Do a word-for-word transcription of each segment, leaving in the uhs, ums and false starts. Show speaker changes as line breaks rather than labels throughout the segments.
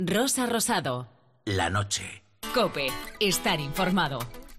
Rosa Rosado.
La noche.
COPE. Estar informado.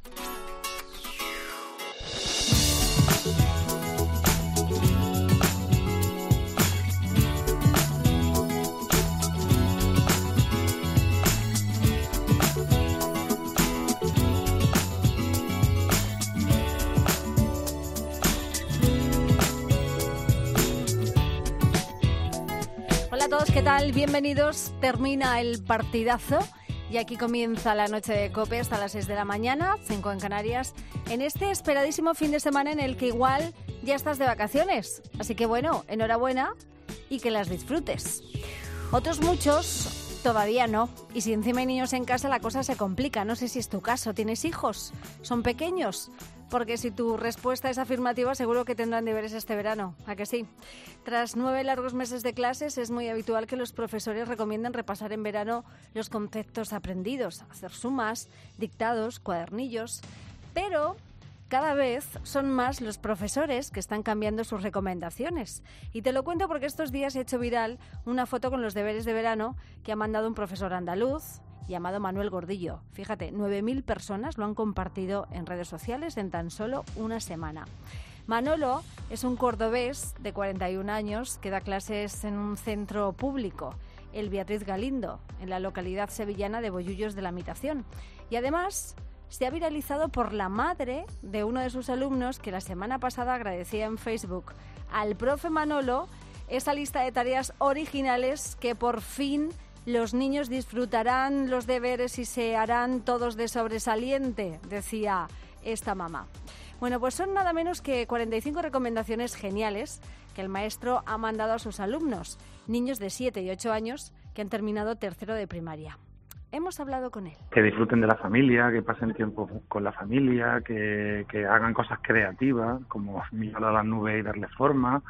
¿Qué tal? Bienvenidos. Termina el partidazo y aquí comienza la noche de COPE hasta las seis de la mañana, cinco en Canarias, en este esperadísimo fin de semana en el que igual ya estás de vacaciones. Así que bueno, enhorabuena y que las disfrutes. Otros muchos todavía no. Y si encima hay niños en casa, la cosa se complica. No sé si es tu caso. ¿Tienes hijos? ¿Son pequeños? Porque si tu respuesta es afirmativa, seguro que tendrán deberes este verano. ¿A que sí? Tras nueve largos meses de clases, es muy habitual que los profesores recomienden repasar en verano los conceptos aprendidos, hacer sumas, dictados, cuadernillos. Pero cada vez son más los profesores que están cambiando sus recomendaciones. Y te lo cuento porque estos días he hecho viral una foto con los deberes de verano que ha mandado un profesor andaluz llamado Manuel Gordillo. Fíjate, nueve mil personas lo han compartido en redes sociales en tan solo una semana. Manolo es un cordobés de cuarenta y un años que da clases en un centro público, el Beatriz Galindo, en la localidad sevillana de Bollullos de la Mitación. Y además se ha viralizado por la madre de uno de sus alumnos que la semana pasada agradecía en Facebook al profe Manolo esa lista de tareas originales que por fin los niños disfrutarán los deberes y se harán todos de sobresaliente, decía esta mamá. Bueno, pues son nada menos que cuarenta y cinco recomendaciones geniales que el maestro ha mandado a sus alumnos, niños de siete y ocho años que han terminado tercero de primaria. Hemos hablado con él.
Que disfruten de la familia, que pasen tiempo con la familia, que, que hagan cosas creativas, como mirar a las nubes y darle forma,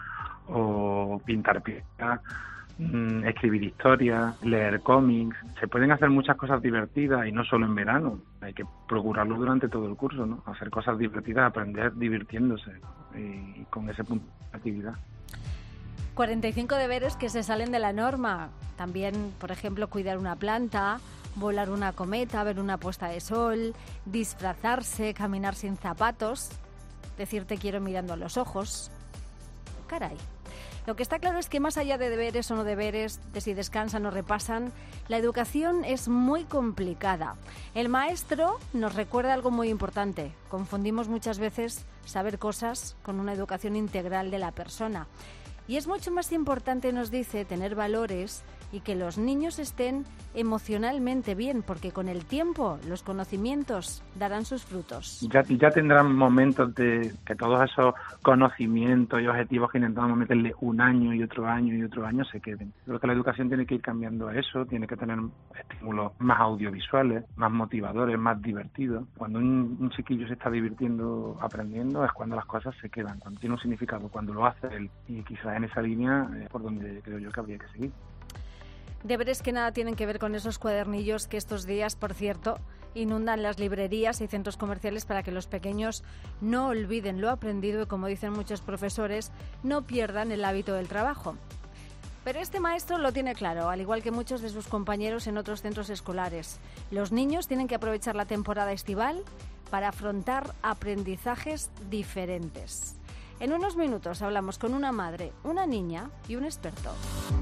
o pintar piedras, escribir historias, leer cómics. Se pueden hacer muchas cosas divertidas y no solo en verano. Hay que procurarlo durante todo el curso, ¿no? Hacer cosas divertidas, aprender divirtiéndose y con ese punto de actividad.
cuarenta y cinco deberes que se salen de la norma. También, por ejemplo, cuidar una planta, volar una cometa, ver una puesta de sol, disfrazarse, caminar sin zapatos, decir te quiero mirando a los ojos. Caray. Lo que está claro es que más allá de deberes o no deberes, de si descansan o repasan, la educación es muy complicada. El maestro nos recuerda algo muy importante. Confundimos muchas veces saber cosas con una educación integral de la persona. Y es mucho más importante, nos dice, tener valores y que los niños estén emocionalmente bien, porque con el tiempo los conocimientos darán sus frutos.
Ya, ya tendrán momentos de que todos esos conocimientos y objetivos que intentamos meterle un año y otro año y otro año se queden. Creo que la educación tiene que ir cambiando a eso, tiene que tener estímulos más audiovisuales, más motivadores, más divertidos. Cuando un, un chiquillo se está divirtiendo aprendiendo es cuando las cosas se quedan, cuando tiene un significado, cuando lo hace él. Y quizás en esa línea es por donde creo yo que habría que seguir.
Deberes que nada tienen que ver con esos cuadernillos que estos días, por cierto, inundan las librerías y centros comerciales para que los pequeños no olviden lo aprendido y, como dicen muchos profesores, no pierdan el hábito del trabajo. Pero este maestro lo tiene claro, al igual que muchos de sus compañeros en otros centros escolares. Los niños tienen que aprovechar la temporada estival para afrontar aprendizajes diferentes. En unos minutos hablamos con una madre, una niña y un experto.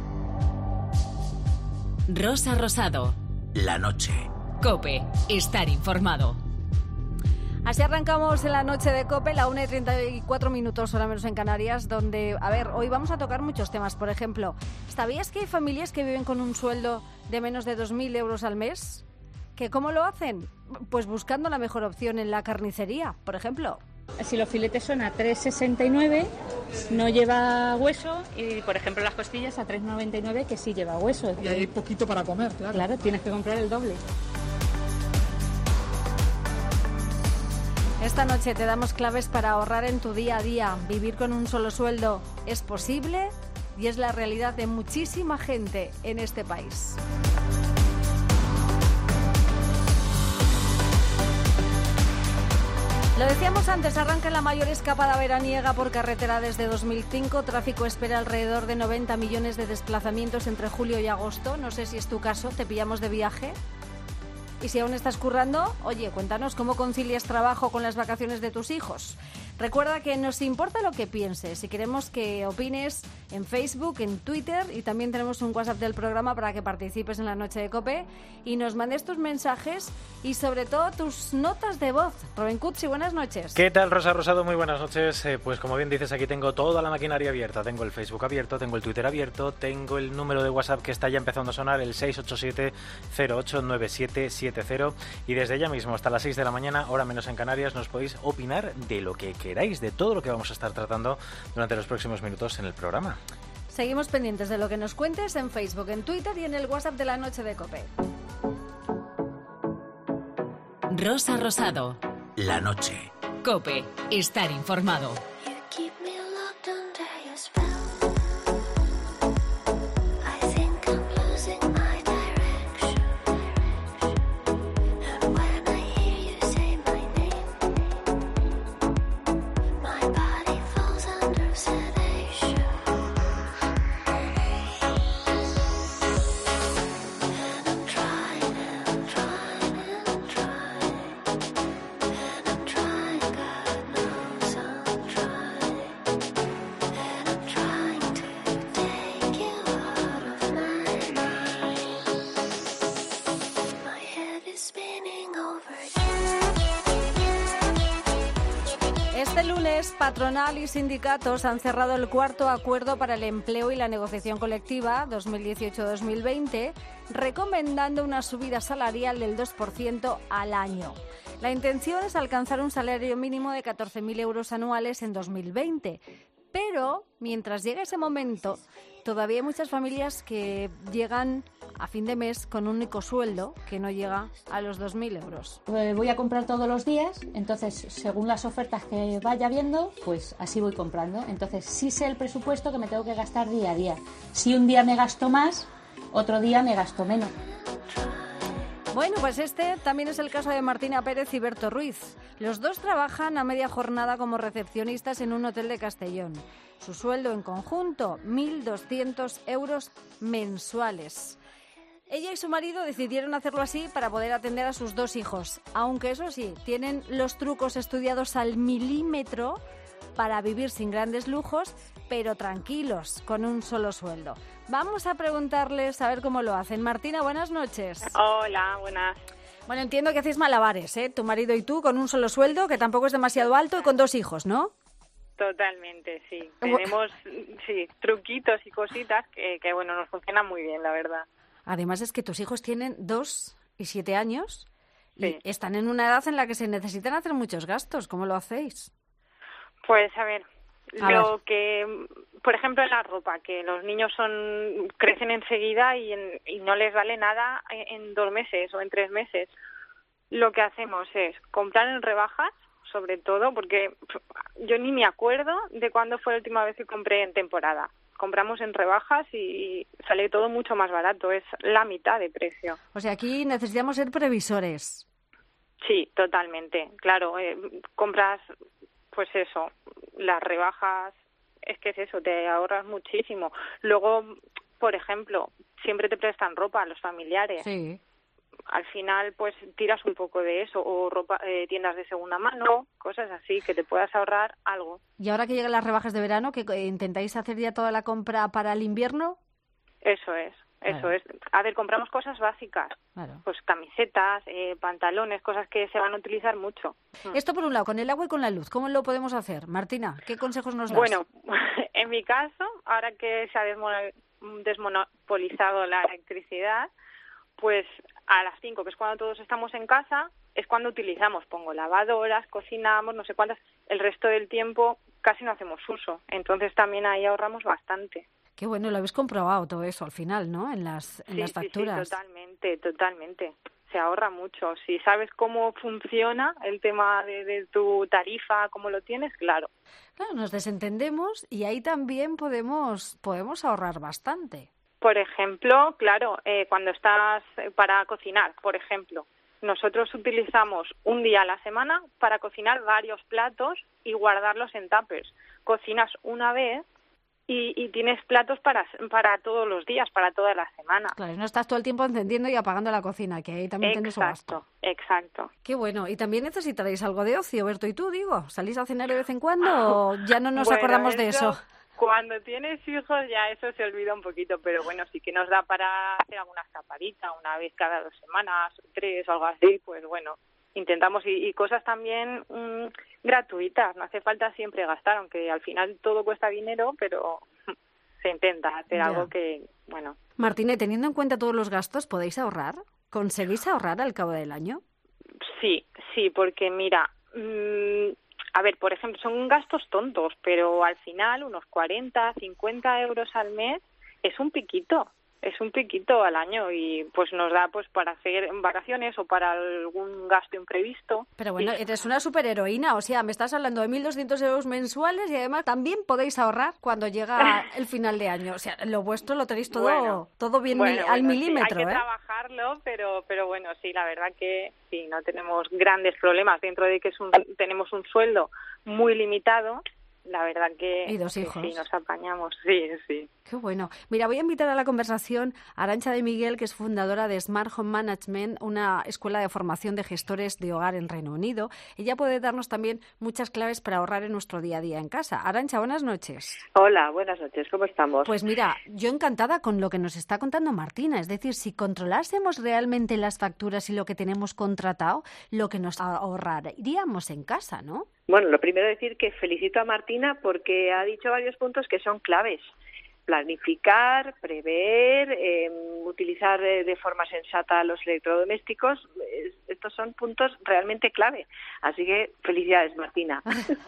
Rosa Rosado.
La noche.
COPE. Estar informado.
Así arrancamos en la noche de COPE, la una y treinta y cuatro minutos, hora menos en Canarias, donde, a ver, hoy vamos a tocar muchos temas. Por ejemplo, ¿sabías que hay familias que viven con un sueldo de menos de dos mil euros al mes? ¿Que cómo lo hacen? Pues buscando la mejor opción en la carnicería, por ejemplo.
Si los filetes son a tres sesenta y nueve, no lleva hueso, y por ejemplo las costillas a tres noventa y nueve, que sí lleva hueso.
Y hay poquito para comer, claro.
Claro, tienes que comprar el doble.
Esta noche te damos claves para ahorrar en tu día a día. Vivir con un solo sueldo es posible y es la realidad de muchísima gente en este país. Lo decíamos antes, arranca la mayor escapada veraniega por carretera desde dos mil cinco. Tráfico espera alrededor de noventa millones de desplazamientos entre julio y agosto. No sé si es tu caso, te pillamos de viaje. Y si aún estás currando, oye, cuéntanos cómo concilias trabajo con las vacaciones de tus hijos. Recuerda que nos importa lo que pienses y queremos que opines en Facebook, en Twitter, y también tenemos un WhatsApp del programa para que participes en la noche de COPE y nos mandes tus mensajes y sobre todo tus notas de voz. Rubén Cutsi, buenas noches.
¿Qué tal, Rosa Rosado? Muy buenas noches. Eh, pues como bien dices, aquí tengo toda la maquinaria abierta. Tengo el Facebook abierto, tengo el Twitter abierto, tengo el número de WhatsApp que está ya empezando a sonar, el seis ocho siete cero ocho nueve siete siete cero, y desde ya mismo hasta las seis de la mañana, hora menos en Canarias, nos podéis opinar de lo que queráis, de todo lo que vamos a estar tratando durante los próximos minutos en el programa.
Seguimos pendientes de lo que nos cuentes en Facebook, en Twitter y en el WhatsApp de la noche de COPE.
Rosa Rosado.
La noche.
COPE. Estar informado.
Este lunes, patronal y sindicatos han cerrado el cuarto acuerdo para el empleo y la negociación colectiva dos mil dieciocho dos mil veinte, recomendando una subida salarial del dos por ciento al año. La intención es alcanzar un salario mínimo de catorce mil euros anuales en dos mil veinte. Pero, mientras llega ese momento, todavía hay muchas familias que llegan a fin de mes con un único sueldo que no llega a los dos mil euros.
Eh, voy a comprar todos los días, entonces, según las ofertas que vaya viendo, pues así voy comprando. Entonces, sí sé el presupuesto que me tengo que gastar día a día. Si un día me gasto más, otro día me gasto menos.
Bueno, pues este también es el caso de Martina Pérez y Berto Ruiz. Los dos trabajan a media jornada como recepcionistas en un hotel de Castellón. Su sueldo en conjunto, mil doscientos euros mensuales. Ella y su marido decidieron hacerlo así para poder atender a sus dos hijos, aunque eso sí, tienen los trucos estudiados al milímetro para vivir sin grandes lujos, pero tranquilos, con un solo sueldo. Vamos a preguntarles a ver cómo lo hacen. Martina, buenas noches.
Hola, buenas.
Bueno, entiendo que hacéis malabares, ¿eh? Tu marido y tú, con un solo sueldo, que tampoco es demasiado alto, y con dos hijos, ¿no?
Totalmente, sí. Tenemos sí, truquitos y cositas que, que, bueno, nos funcionan muy bien, la verdad.
Además es que tus hijos tienen dos y siete años y
sí.
Están en una edad en la que se necesitan hacer muchos gastos. ¿Cómo lo hacéis?
Pues, a ver,
a
lo
ver.
que, por ejemplo, en la ropa, que los niños son crecen enseguida y, en, y no les vale nada en, en dos meses o en tres meses. Lo que hacemos es comprar en rebajas, sobre todo, porque yo ni me acuerdo de cuándo fue la última vez que compré en temporada. Compramos en rebajas y sale todo mucho más barato, es la mitad de precio.
O sea, aquí necesitamos ser previsores.
Sí, totalmente, claro, eh, compras, pues eso, las rebajas, es que es eso, te ahorras muchísimo. Luego, por ejemplo, siempre te prestan ropa a los familiares.
Sí.
Al final, pues tiras un poco de eso, o ropa, eh, tiendas de segunda mano, cosas así, que te puedas ahorrar algo.
Y ahora que llegan las rebajas de verano, ¿que intentáis hacer ya toda la compra para el invierno?
Eso es, eso
Claro.
es. A ver, compramos cosas básicas,
Claro.
pues camisetas, eh, pantalones, cosas que se van a utilizar mucho.
Esto por un lado, con el agua y con la luz, ¿cómo lo podemos hacer? Martina, ¿qué consejos nos das?
Bueno, en mi caso, ahora que se ha desmono- desmonopolizado la electricidad, pues a las cinco, que es cuando todos estamos en casa, es cuando utilizamos, pongo lavadoras, cocinamos, no sé cuántas, el resto del tiempo casi no hacemos uso, entonces también ahí ahorramos bastante.
Qué bueno, lo habéis comprobado todo eso al final, ¿no? En las, en
Sí,
las
sí, sí,
facturas.
totalmente, totalmente. Se ahorra mucho. Si sabes cómo funciona el tema de, de tu tarifa, cómo lo tienes, claro.
Claro, nos desentendemos y ahí también podemos, podemos ahorrar bastante.
Por ejemplo, claro, eh, cuando estás para cocinar, por ejemplo, nosotros utilizamos un día a la semana para cocinar varios platos y guardarlos en tuppers. Cocinas una vez y, y tienes platos para para todos los días, para toda la semana.
Claro, no estás todo el tiempo encendiendo y apagando la cocina, que ahí también tienes su gasto.
Exacto, exacto.
Qué bueno. Y también necesitaréis algo de ocio, Berto y tú, digo. ¿Salís a cenar de vez en cuando o ya no nos
bueno,
acordamos de eso?
Cuando tienes hijos ya eso se olvida un poquito, pero bueno, sí que nos da para hacer alguna escapadita, una vez cada dos semanas, tres o algo así, pues bueno, intentamos y, y cosas también mmm, gratuitas, no hace falta siempre gastar, aunque al final todo cuesta dinero, pero se intenta hacer ya. Algo que, bueno.
Martínez, teniendo en cuenta todos los gastos, ¿podéis ahorrar? ¿Conseguís ahorrar al cabo del año?
Sí, sí, porque mira... Mmm, A ver, por ejemplo, son gastos tontos, pero al final unos cuarenta, cincuenta euros al mes es un piquito, es un piquito al año y pues nos da pues para hacer vacaciones o para algún gasto imprevisto.
Pero bueno,
y...
eres una superheroína, o sea, me estás hablando de mil doscientos euros mensuales y además también podéis ahorrar cuando llega el final de año. O sea, lo vuestro lo tenéis todo bueno, todo bien
bueno,
mil,
bueno,
al milímetro,
sí, hay que
¿eh?
trabajarlo, pero pero bueno, sí, la verdad que sí, no tenemos grandes problemas dentro de que es un, tenemos un sueldo muy limitado. La verdad que,
y dos hijos.
que sí, nos apañamos, sí, sí.
Qué bueno. Mira, voy a invitar a la conversación a Arantxa de Miguel, que es fundadora de Smart Home Management, una escuela de formación de gestores de hogar en Reino Unido. Ella puede darnos también muchas claves para ahorrar en nuestro día a día en casa. Arantxa, buenas noches.
Hola, buenas noches, ¿cómo estamos?
Pues mira, yo encantada con lo que nos está contando Martina. Es decir, si controlásemos realmente las facturas y lo que tenemos contratado, lo que nos ahorraríamos en casa, ¿no?
Bueno, lo primero decir que felicito a Martina porque ha dicho varios puntos que son claves. Planificar, prever, eh, utilizar eh, de forma sensata los electrodomésticos. Eh, estos son puntos realmente clave. Así que felicidades, Martina.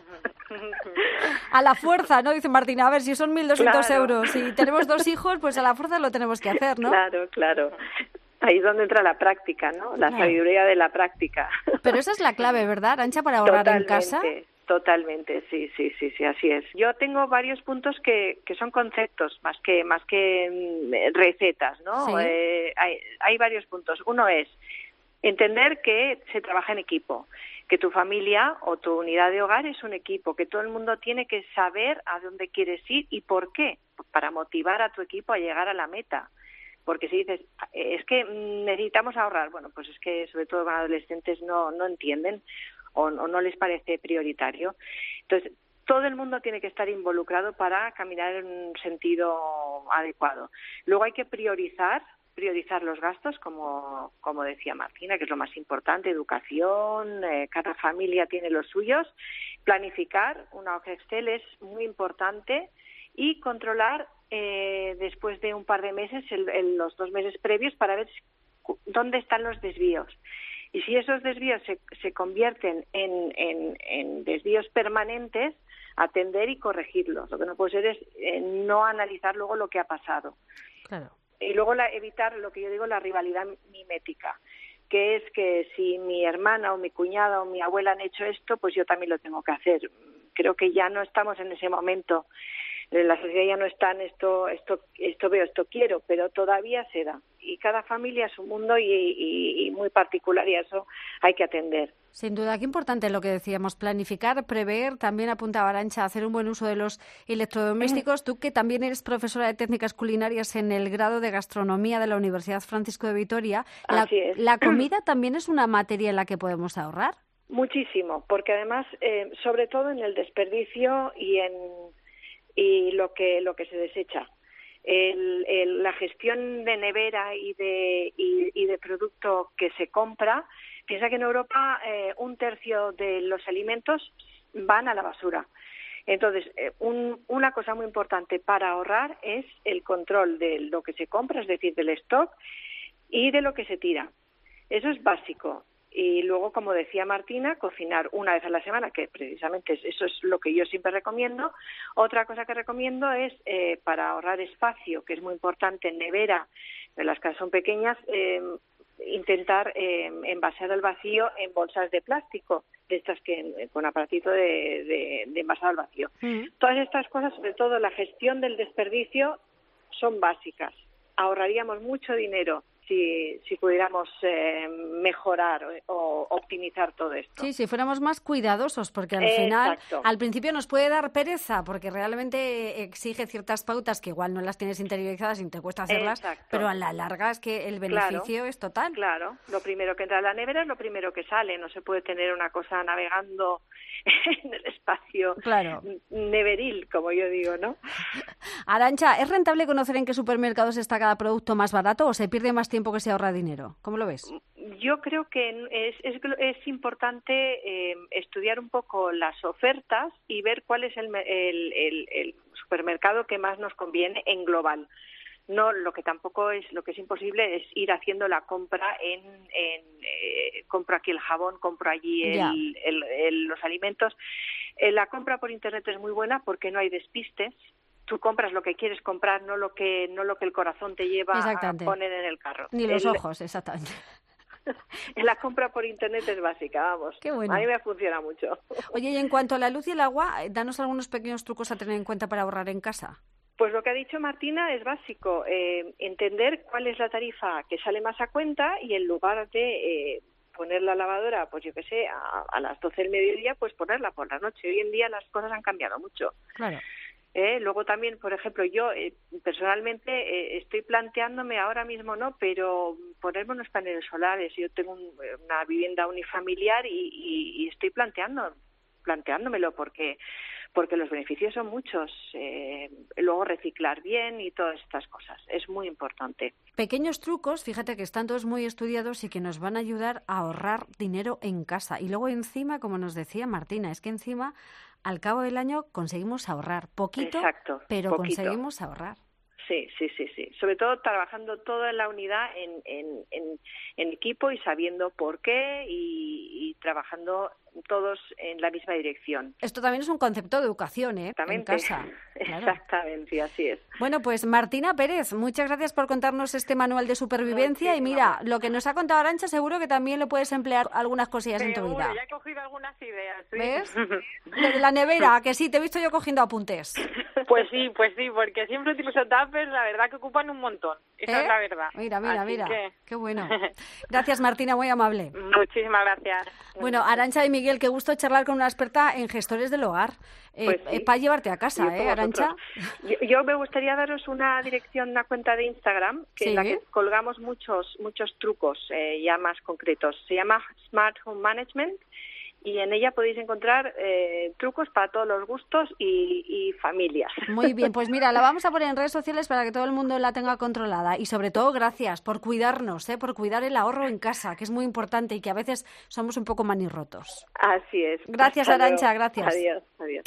A la fuerza, ¿no? Dice Martina. A ver, si son mil doscientos
claro.
euros. Si tenemos dos hijos, pues a la fuerza lo tenemos que hacer, ¿no?
Claro, claro. Ahí es donde entra la práctica, ¿no? La claro. sabiduría de la práctica.
Pero esa es la clave, ¿verdad, Arantxa, para ahorrar
totalmente,
en casa?
Totalmente, sí, sí, sí, sí, así es. Yo tengo varios puntos que, que son conceptos más que más que recetas, ¿no?
¿Sí?
Eh, hay, hay varios puntos. Uno es entender que se trabaja en equipo, que tu familia o tu unidad de hogar es un equipo, que todo el mundo tiene que saber a dónde quieres ir y por qué, para motivar a tu equipo a llegar a la meta. Porque si dices, es que necesitamos ahorrar, bueno, pues es que sobre todo con adolescentes no, no entienden o, o no les parece prioritario. Entonces, todo el mundo tiene que estar involucrado para caminar en un sentido adecuado. Luego hay que priorizar, priorizar los gastos, como, como decía Martina, que es lo más importante, educación, eh, cada familia tiene los suyos. Planificar, una hoja Excel es muy importante y controlar Eh, después de un par de meses, el, el, los dos meses previos, para ver dónde están los desvíos. Y si esos desvíos se, se convierten en, en, en desvíos permanentes, atender y corregirlos. Lo que no puede ser es eh, no analizar luego lo que ha pasado.
Claro.
Y luego la, evitar lo que yo digo, la rivalidad mimética, que es que si mi hermana o mi cuñada o mi abuela han hecho esto, pues yo también lo tengo que hacer. Creo que ya no estamos en ese momento. La sociedad ya no está en esto, esto, esto veo, esto quiero, pero todavía se da. Y cada familia es un mundo y, y, y muy particular y a eso hay que atender.
Sin duda, qué importante lo que decíamos, planificar, prever, también apuntaba Arantxa, hacer un buen uso de los electrodomésticos. Tú que también eres profesora de técnicas culinarias en el grado de gastronomía de la Universidad Francisco de Vitoria, la,
Así es.
¿la comida también es una materia en la que podemos ahorrar?
Muchísimo, porque además, eh, sobre todo en el desperdicio y en y lo que lo que se desecha. El, el, la gestión de nevera y de y, y de producto que se compra, piensa que en Europa eh, un tercio de los alimentos van a la basura. Entonces, eh, un, una cosa muy importante para ahorrar es el control de lo que se compra, es decir, del stock y de lo que se tira. Eso es básico. Y luego, como decía Martina, cocinar una vez a la semana, que precisamente eso es lo que yo siempre recomiendo. Otra cosa que recomiendo es, eh, para ahorrar espacio, que es muy importante en nevera, en las casas son pequeñas, eh, intentar eh, envasar al vacío en bolsas de plástico, de estas que con aparatito de, de, de envasado al vacío. Mm. Todas estas cosas, sobre todo la gestión del desperdicio, son básicas. Ahorraríamos mucho dinero si, si pudiéramos eh, mejorar o optimizar todo esto.
Sí, si fuéramos más cuidadosos, porque al
Exacto.
final, al principio nos puede dar pereza, porque realmente exige ciertas pautas que igual no las tienes interiorizadas y te cuesta hacerlas,
Exacto.
pero a la larga es que el beneficio
Claro,
es total.
Claro, lo primero que entra a la nevera es lo primero que sale, no se puede tener una cosa navegando en el espacio
Claro.
neveril, como yo digo, ¿no?
Arantxa, ¿es rentable conocer en qué supermercados está cada producto más barato o se pierde más tiempo que se ahorra dinero? ¿Cómo lo ves?
Yo creo que es, es, es importante eh, estudiar un poco las ofertas y ver cuál es el, el, el, el supermercado que más nos conviene en global. No, lo que tampoco es, lo que es imposible es ir haciendo la compra en, en eh, compro aquí el jabón, compro allí el, el, el, los alimentos. Eh, la compra por internet es muy buena porque no hay despistes. Tú compras lo que quieres comprar, no lo que no lo que el corazón te lleva a poner en el carro.
Ni los
el,
ojos, exactamente.
La compra por internet es básica, vamos.
Qué bueno.
A mí me funciona mucho.
Oye, y en cuanto a la luz y el agua, danos algunos pequeños trucos a tener en cuenta para ahorrar en casa.
Pues lo que ha dicho Martina es básico, eh, entender cuál es la tarifa que sale más a cuenta y en lugar de eh, poner la lavadora, pues yo qué sé, a, a las doce del mediodía, pues ponerla por la noche. Hoy en día las cosas han cambiado mucho.
Claro.
Eh, luego también, por ejemplo, yo eh, personalmente eh, estoy planteándome, ahora mismo no, pero ponerme unos paneles solares. Yo tengo un, una vivienda unifamiliar y, y, y estoy planteando, planteándomelo porque porque los beneficios son muchos. Eh, luego reciclar bien y todas estas cosas. Es muy importante.
Pequeños trucos, fíjate que están todos muy estudiados y que nos van a ayudar a ahorrar dinero en casa. Y luego encima, como nos decía Martina, es que encima al cabo del año conseguimos ahorrar poquito,
Exacto,
pero
poquito.
conseguimos ahorrar.
Sí, sí, sí, sí. Sobre todo trabajando toda en la unidad en, en, en, en equipo y sabiendo por qué y, y trabajando todos en la misma dirección.
Esto también es un concepto de educación, ¿eh?
Exactamente.
En casa. Claro.
Exactamente, así es.
Bueno, pues Martina Pérez, muchas gracias por contarnos este manual de supervivencia.
Muchísimas
y mira,
gracias.
Lo que nos ha contado Arantxa seguro que también lo puedes emplear algunas cosillas en tu
Seguro,
vida.
ya he cogido algunas ideas. ¿Sí?
¿Ves? Lo de la nevera, que sí, te he visto yo cogiendo apuntes.
Pues sí, pues sí, porque siempre utilizo tuppers, la verdad que ocupan un montón. Esa
¿Eh?
es la verdad.
Mira, mira,
Así
mira.
que-
Qué bueno. Gracias, Martina, muy amable.
Muchísimas gracias.
Bueno, Arantxa y Miguel, qué gusto charlar con una experta en gestores del hogar. Eh,
Pues sí.
eh, para llevarte a casa,
Yo
¿eh,
con
Arantxa?
vosotros. Yo, yo me gustaría daros una dirección, una cuenta de Instagram, que
Sí.
en la que colgamos muchos muchos trucos eh, ya más concretos. Se llama Smart Home Management y en ella podéis encontrar eh, trucos para todos los gustos y, y familias.
Muy bien, pues mira, la vamos a poner en redes sociales para que todo el mundo la tenga controlada. Y sobre todo, gracias por cuidarnos, ¿eh? Por cuidar el ahorro en casa, que es muy importante y que a veces somos un poco manirrotos.
Así es.
Gracias,
Hasta
Arantxa,
luego.
gracias.
Adiós, adiós.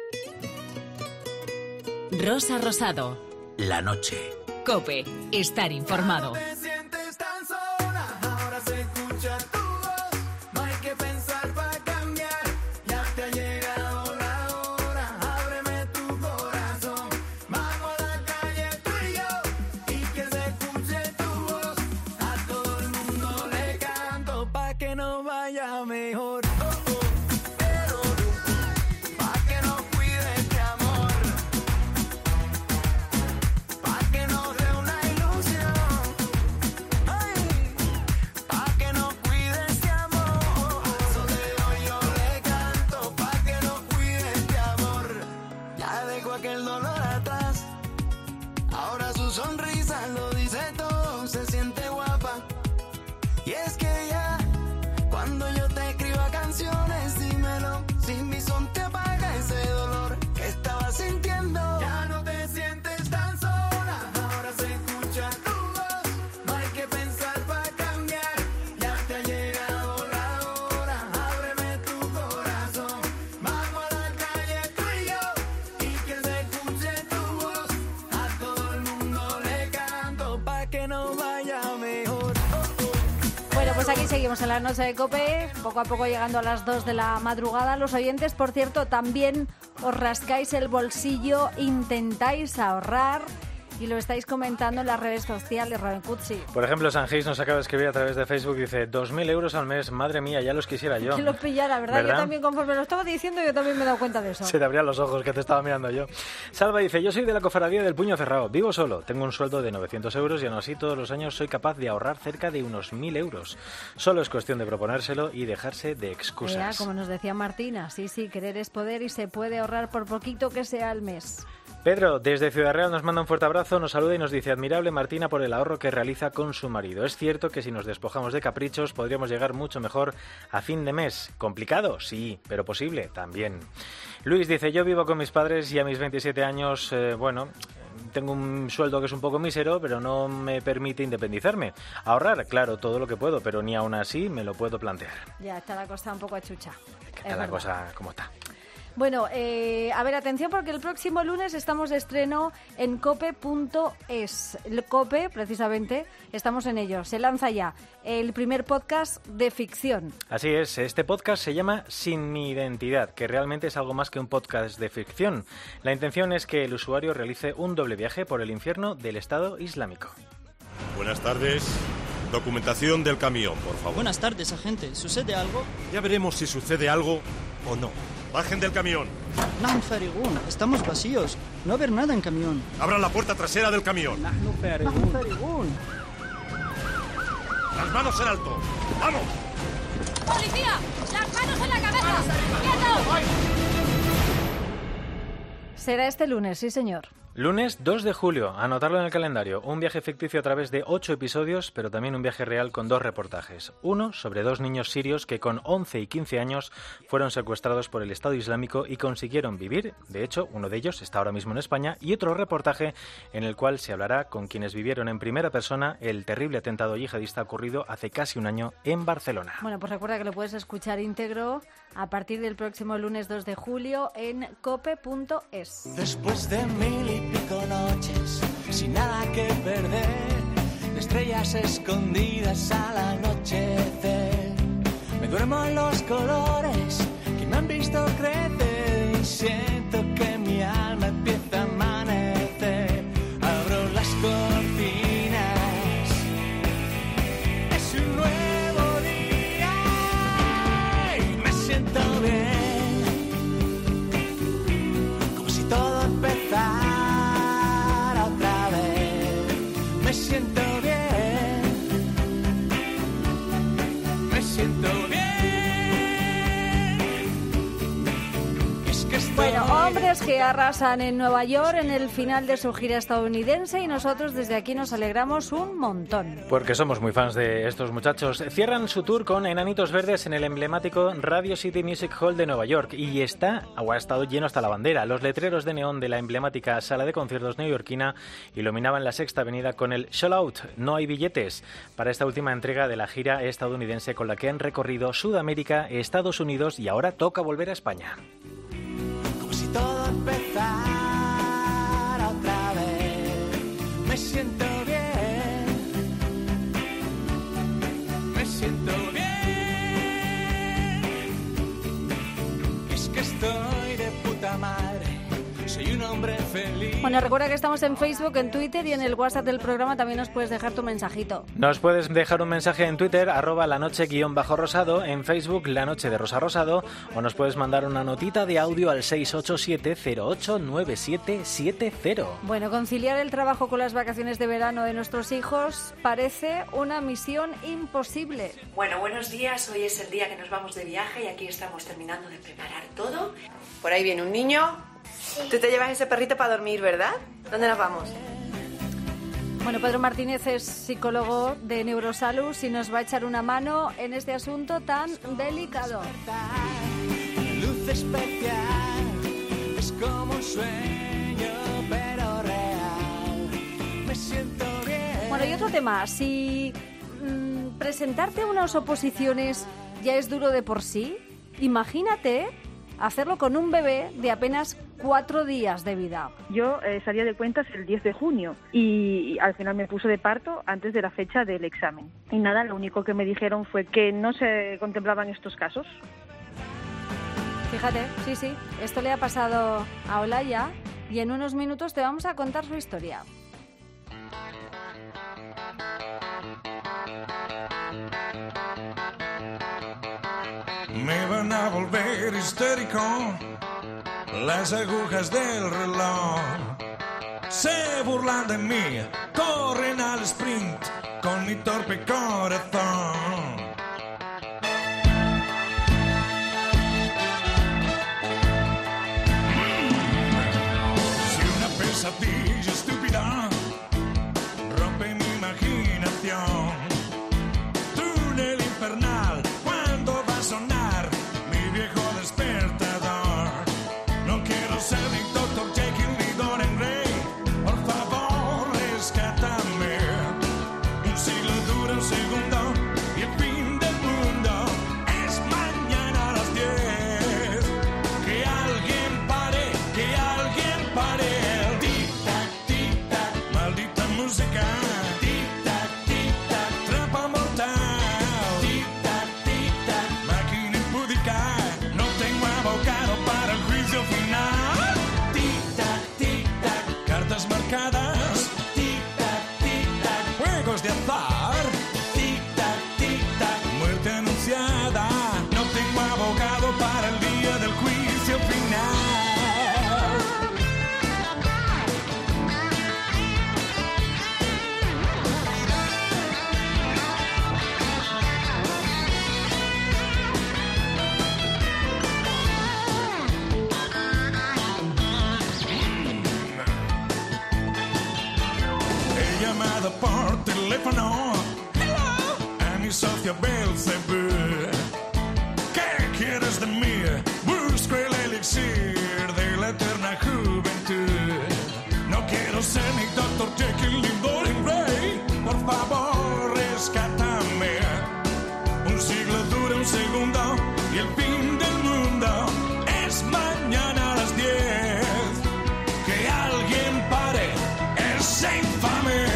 Rosa Rosado.
La noche.
COPE. Estar informado.
Te sientes tan sola, ahora se escucha tu voz. No hay que pensar para cambiar, ya te ha llegado la hora. Ábreme tu corazón, vamos a la calle tú y yo, y que se escuche tu voz. A todo el mundo le canto pa' que nos vaya mejor. Oh, oh. Pero, pa' que nos cuide este amor, pa' que nos dé una ilusión. Ay, pa' que nos cuide este amor. Eso de hoy yo le canto, pa' que nos cuide este amor. Ya dejó aquel dolor atrás, ahora su sonrisa lo dice todo, se siente guapa. Y es que ya, cuando yo te escriba canciones, dímelo, sin mi son te apaga ese dolor que estaba sintiendo. Ya no te sientes tan sola, ahora se escucha tu voz. No hay que pensar para cambiar, ya te ha llegado la hora. Ábreme tu corazón, vamos a la calle tú y yo, y que se escuche tu voz. A todo el mundo le canto pa' que nos vaya mejor.
Bueno, pues aquí seguimos en la noche de COPE, poco a poco llegando a las dos de la madrugada. Los oyentes, por cierto, también os rascáis el bolsillo, intentáis ahorrar y lo estáis comentando en las redes sociales, Robin Cutsi.
Por ejemplo, Sanjis nos acaba de escribir a través de Facebook, dice, dos mil euros al mes, madre mía, ya los quisiera yo.
Que los pillara, ¿verdad?
¿verdad?
Yo también, conforme lo estaba diciendo, yo también me he dado cuenta de eso.
Se te abrían los ojos, que te estaba mirando yo. Salva dice, yo soy de la cofradía del puño cerrado, vivo solo, tengo un sueldo de novecientos euros y aún así todos los años soy capaz de ahorrar cerca de unos mil euros. Solo es cuestión de proponérselo y dejarse de excusas.
Ya, como nos decía Martina, sí, sí, querer es poder y se puede ahorrar por poquito que sea al mes.
Pedro, desde Ciudad Real, nos manda un fuerte abrazo, nos saluda y nos dice, admirable Martina por el ahorro que realiza con su marido. Es cierto que si nos despojamos de caprichos podríamos llegar mucho mejor a fin de mes. ¿Complicado? Sí, pero posible también. Luis dice, yo vivo con mis padres y a mis veintisiete años, eh, bueno, tengo un sueldo que es un poco mísero, pero no me permite independizarme. Ahorrar, claro, todo lo que puedo, pero ni aún así me lo puedo plantear.
Ya, está la cosa un poco achucha.
Está la cosa como está.
Bueno, eh, a ver, atención porque el próximo lunes estamos de estreno en cope punto es. El Cope, precisamente, estamos en ello. Se lanza ya el primer podcast de ficción.
Así es, este podcast se llama Sin mi identidad, que realmente es algo más que un podcast de ficción. La intención es que el usuario realice un doble viaje por el infierno del Estado Islámico.
Buenas tardes. Documentación del camión, por favor.
Buenas tardes, agente. ¿Sucede algo?
Ya veremos si sucede algo o no. Bajen del camión.
Nahnu Ferigun, estamos vacíos. No va a haber nada en camión.
Abran la puerta trasera del camión.
Nahnu Ferigun.
Las manos en alto. ¡Vamos!
¡Policía! ¡Las manos en la cabeza! ¡Quieto!
Será este lunes, sí señor.
Lunes dos de julio, anotarlo en el calendario. Un viaje ficticio a través de ocho episodios, pero también un viaje real con dos reportajes. Uno sobre dos niños sirios que con once y quince años fueron secuestrados por el Estado Islámico y consiguieron vivir. De hecho, uno de ellos está ahora mismo en España. Y otro reportaje en el cual se hablará con quienes vivieron en primera persona el terrible atentado yihadista ocurrido hace casi un año en Barcelona.
Bueno, pues recuerda que lo puedes escuchar íntegro a partir del próximo lunes dos de julio en cope punto es.
Después de mil y pico noches, sin nada que perder, estrellas escondidas al anochecer. Me duermo en los colores que me han visto crecer y siento que mi alma empieza a amanecer. Abro las cortinas, es un nuevo día y me siento bien, como si todo empezara. Me siento bien, me siento bien. Es que estoy...
Bueno, hombres que arrasan en Nueva York en el final de su gira estadounidense y nosotros desde aquí nos alegramos un montón.
Porque somos muy fans de estos muchachos. Cierran su tour con Enanitos Verdes en el emblemático Radio City Music Hall de Nueva York y está, o ha estado lleno hasta la bandera. Los letreros de neón de la emblemática sala de conciertos neoyorquina iluminaban la Sexta Avenida con el Shout Out, no hay billetes, para esta última entrega de la gira estadounidense con la que han recorrido Sudamérica, Estados Unidos y ahora toca volver a España.
Como si todo empezara otra vez. Me siento bien, me siento bien. Es que estoy de puta madre. Soy un hombre feliz.
Bueno, recuerda que estamos en Facebook, en Twitter y en el WhatsApp del programa también nos puedes dejar tu mensajito.
Nos puedes dejar un mensaje en Twitter, arroba la noche guión bajo rosado, en Facebook, La Noche de Rosa Rosado, o nos puedes mandar una notita de audio al seis ocho siete cero ocho nueve siete siete cero.
Bueno, conciliar el trabajo con las vacaciones de verano de nuestros hijos parece una misión imposible.
Bueno, buenos días. Hoy es el día que nos vamos de viaje y aquí estamos terminando de preparar todo.
Por ahí viene un niño. Tú te llevas ese perrito para dormir, ¿verdad? ¿Dónde nos vamos?
Bueno, Pedro Martínez es psicólogo de Neurosalud y nos va a echar una mano en este asunto tan delicado.
Luz especial, es como un sueño, pero real. Me siento bien.
Bueno, y otro tema, si mmm, presentarte a unas oposiciones ya es duro de por sí, imagínate hacerlo con un bebé de apenas cuatro días de vida.
Yo eh, salía de cuentas el diez de junio y, y al final me puse de parto antes de la fecha del examen. Y nada, lo único que me dijeron fue que no se contemplaban estos casos.
Fíjate, sí, sí, esto le ha pasado a Olaya y en unos minutos te vamos a contar su historia.
a volver histérico las agujas del reloj. Se burlan de mí, corren al sprint con mi torpe corazón. Pesadilla estúpida rompe mi imaginación. Túnel infernal, ¿cuándo va a sonar mi viejo despertador? No quiero ser ni doctor Jekyll ni Dorian Gray. Por favor, rescátame. Un siglo dura un segundo y el fin del mundo es mañana a las diez. Que alguien pare, que alguien pare. Música, tic-tac, tic-tac, trampa mortal. Tic-tac, tic-tac, máquina impúdica. No tengo abogado para el juicio final. Tic-tac, tic-tac, cartas marcadas. Tic-tac, tic-tac, juegos de azar. Tic-tac, tic-tac, muerte anunciada. No tengo abogado para el día del juicio final. Por teléfono, hello, a mi socio Belzebú. ¿Qué quieres de mí? Busco el elixir de la eterna juventud. No quiero ser ni doctor Jekyll ni Dorian Gray. Por favor, rescátame. Un siglo dura un segundo y el fin del mundo es mañana a las diez. Que alguien pare ese infame.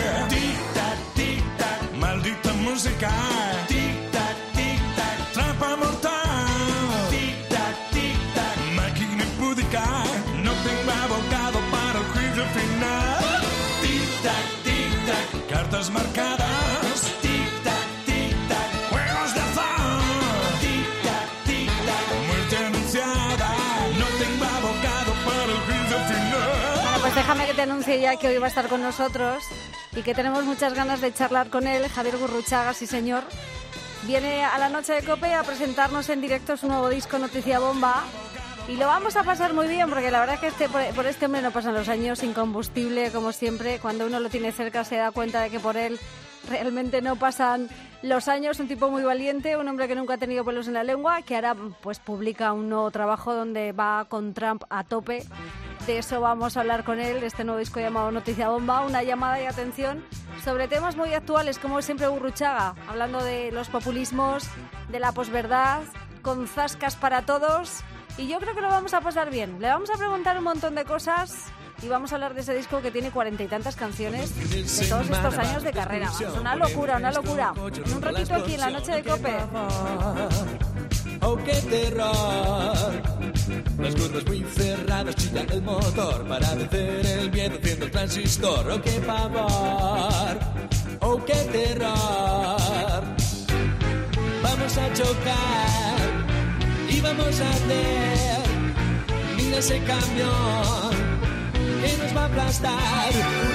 Música, tic-tac, tic-tac, trampa mortal. Tic-tac, tic-tac, máquina impúdica. No tengo abogado para el juicio final. Tic-tac, tic-tac, cartas marcadas. Tic-tac, tic-tac, juegos de azar. Tic-tac, tic-tac, muerte anunciada. No tengo abogado para el juicio final.
Bueno, pues déjame que te anuncie ya que hoy va a estar con nosotros y que tenemos muchas ganas de charlar con él. Javier Gurruchaga, sí señor, viene a la noche de COPE a presentarnos en directo su nuevo disco Noticia Bomba y lo vamos a pasar muy bien porque la verdad es que este, por, por este hombre no pasan los años, incombustible como siempre. Cuando uno lo tiene cerca se da cuenta de que por él realmente no pasan los años. Un tipo muy valiente, un hombre que nunca ha tenido pelos en la lengua, que ahora pues publica un nuevo trabajo donde va con Trump a tope. De eso vamos a hablar con él, este nuevo disco llamado Noticia Bomba, una llamada y atención sobre temas muy actuales, como siempre Gurruchaga, hablando de los populismos, de la posverdad, con zascas para todos, y yo creo que lo vamos a pasar bien. Le vamos a preguntar un montón de cosas y vamos a hablar de ese disco que tiene cuarenta y tantas canciones de todos estos años de carrera. Es una locura, una locura. En un ratito aquí en la noche de COPE.
¡Oh, qué terror! Las curvas muy cerradas chillan el motor para vencer el miedo haciendo el transistor. ¡Oh, qué pavor! ¡Oh, qué terror! Vamos a chocar y vamos a hacer, mira ese camión que nos va a aplastar.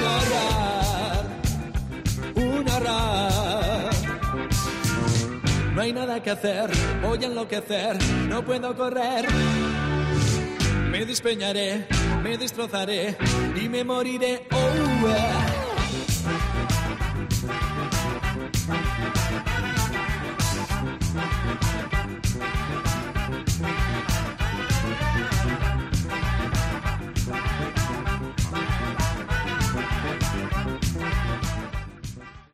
Un horror, un horror. No hay nada que hacer, voy a enloquecer, no puedo correr. Me despeñaré, me destrozaré y me moriré. Oh, yeah.